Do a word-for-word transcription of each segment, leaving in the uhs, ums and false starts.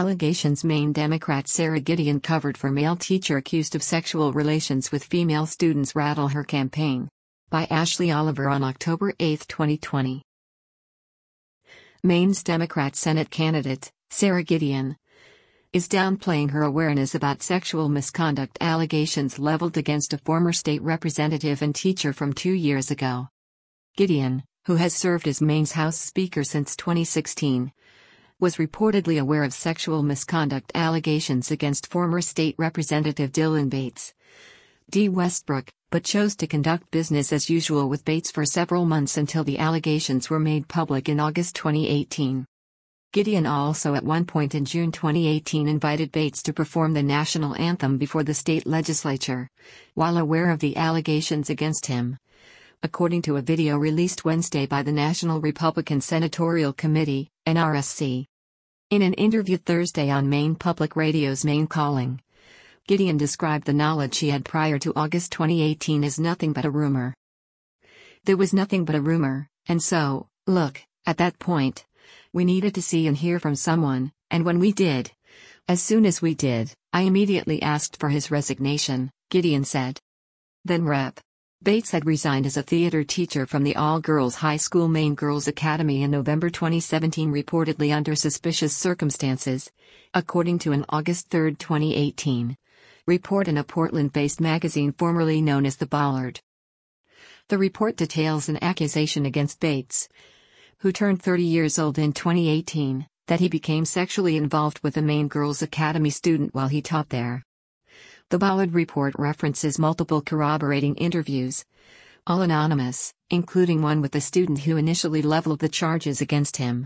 Allegations Maine Democrat Sarah Gideon covered for male teacher accused of sexual relations with female students rattle her campaign. By Ashley Oliver on October eighth, twenty twenty. Maine's Democrat Senate candidate, Sarah Gideon, is downplaying her awareness about sexual misconduct allegations leveled against a former state representative and teacher from two years ago. Gideon, who has served as Maine's House Speaker since twenty sixteen, was reportedly aware of sexual misconduct allegations against former state representative Dylan Bates D. Westbrook, but chose to conduct business as usual with Bates for several months until the allegations were made public in August twenty eighteen. Gideon also at one point in June twenty eighteen invited Bates to perform the national anthem before the state legislature, while aware of the allegations against him, according to a video released Wednesday by the National Republican Senatorial Committee, N R S C. In an interview Thursday on Maine Public Radio's Maine Calling, Gideon described the knowledge she had prior to August twenty eighteen as nothing but a rumor. There was nothing but a rumor, and so, look, at that point, we needed to see and hear from someone, and when we did, as soon as we did, I immediately asked for his resignation, Gideon said. Then Representative Bates had resigned as a theater teacher from the all-girls high school Maine Girls Academy in November twenty seventeen, reportedly under suspicious circumstances, according to an August third, twenty eighteen, report in a Portland-based magazine formerly known as The Ballard. The report details an accusation against Bates, who turned thirty years old in twenty eighteen, that he became sexually involved with a Maine Girls Academy student while he taught there. The Ballard report references multiple corroborating interviews, all anonymous, including one with the student who initially leveled the charges against him.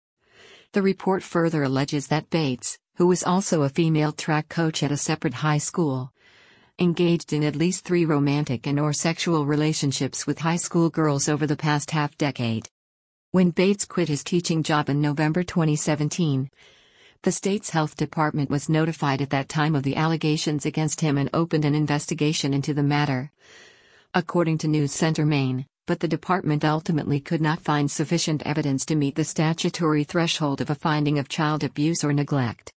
The report further alleges that Bates, who was also a female track coach at a separate high school, engaged in at least three romantic and or sexual relationships with high school girls over the past half-decade. When Bates quit his teaching job in November twenty seventeen, the state's health department was notified at that time of the allegations against him and opened an investigation into the matter, according to News Center Maine, but the department ultimately could not find sufficient evidence to meet the statutory threshold of a finding of child abuse or neglect.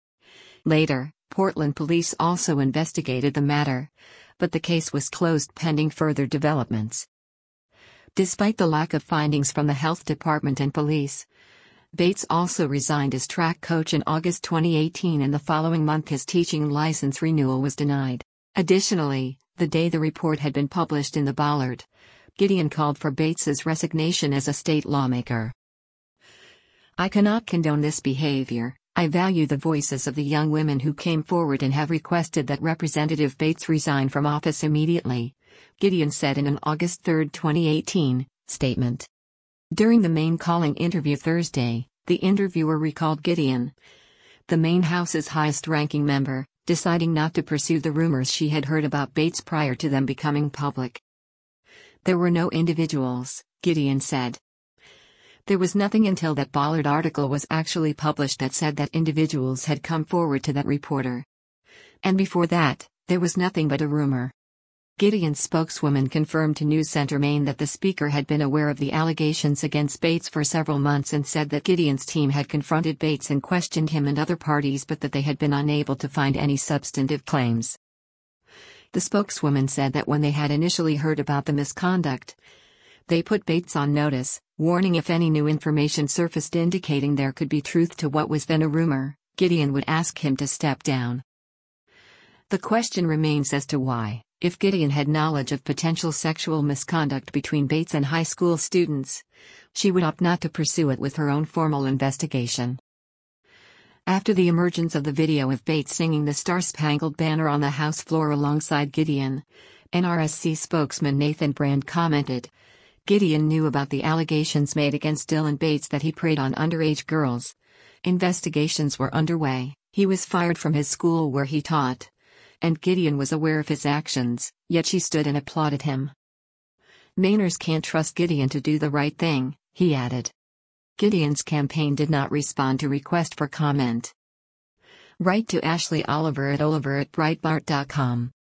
Later, Portland police also investigated the matter, but the case was closed pending further developments. Despite the lack of findings from the health department and police, Bates also resigned as track coach in August twenty eighteen, and the following month his teaching license renewal was denied. Additionally, the day the report had been published in the Ballard, Gideon called for Bates's resignation as a state lawmaker. I cannot condone this behavior. I value the voices of the young women who came forward and have requested that Representative Bates resign from office immediately, Gideon said in an August third, twenty eighteen, statement. During the Maine Calling interview Thursday, the interviewer recalled Gideon, the Maine House's highest-ranking member, deciding not to pursue the rumors she had heard about Bates prior to them becoming public. There were no individuals, Gideon said. There was nothing until that Ballard article was actually published that said that individuals had come forward to that reporter. And before that, there was nothing but a rumor. Gideon's spokeswoman confirmed to News Center Maine that the speaker had been aware of the allegations against Bates for several months and said that Gideon's team had confronted Bates and questioned him and other parties, but that they had been unable to find any substantive claims. The spokeswoman said that when they had initially heard about the misconduct, they put Bates on notice, warning if any new information surfaced indicating there could be truth to what was then a rumor, Gideon would ask him to step down. The question remains as to why, if Gideon had knowledge of potential sexual misconduct between Bates and high school students, she would opt not to pursue it with her own formal investigation. After the emergence of the video of Bates singing the Star-Spangled Banner on the House floor alongside Gideon, N R S C spokesman Nathan Brand commented, Gideon knew about the allegations made against Dylan Bates that he preyed on underage girls. Investigations were underway, he was fired from his school where he taught, and Gideon was aware of his actions, yet she stood and applauded him. Mainers can't trust Gideon to do the right thing, he added. Gideon's campaign did not respond to request for comment. Write to Ashley Oliver at oliver at breitbart dot com.